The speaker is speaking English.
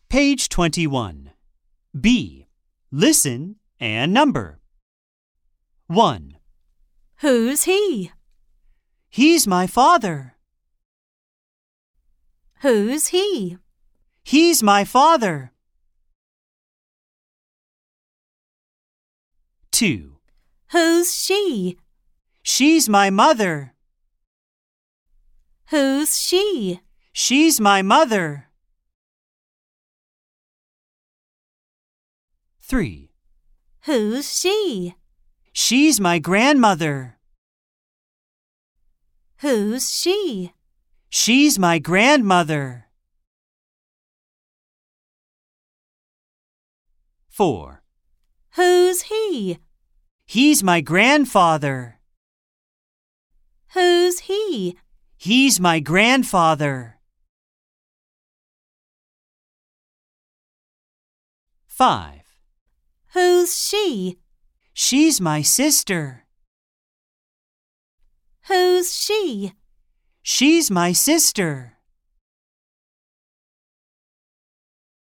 Page 21. B. Listen and number. 1. Who's he? He's my father. Who's he? He's my father. 2. Who's she? She's my mother. Who's she? She's my mother. 3. Who's she? She's my grandmother. Who's she? She's my grandmother. 4. Who's he? He's my grandfather. Who's he? He's my grandfather. 5. Who's she? She's my sister. Who's she? She's my sister.